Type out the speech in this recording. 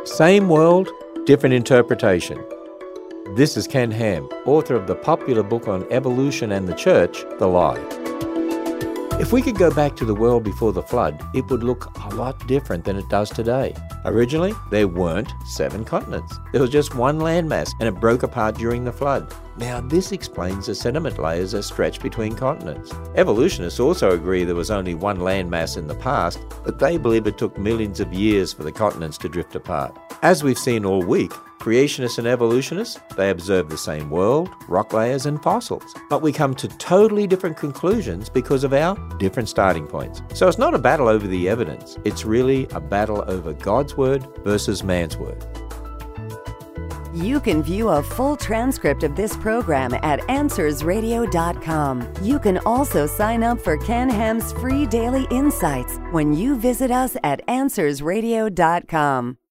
Same world, different interpretation. This is Ken Ham, author of the popular book on evolution and the church, The Lie. If we could go back to the world before the flood, it would look a lot different than it does today. Originally, there weren't 7 continents. There was just one landmass, and it broke apart during the flood. Now, this explains the sediment layers that stretch between continents. Evolutionists also agree there was only one landmass in the past, but they believe it took millions of years for the continents to drift apart. As we've seen all week, creationists and evolutionists, they observe the same world, rock layers and fossils. But we come to totally different conclusions because of our different starting points. So it's not a battle over the evidence. It's really a battle over God's word versus man's word. You can view a full transcript of this program at AnswersRadio.com. You can also sign up for Ken Ham's free daily insights when you visit us at AnswersRadio.com.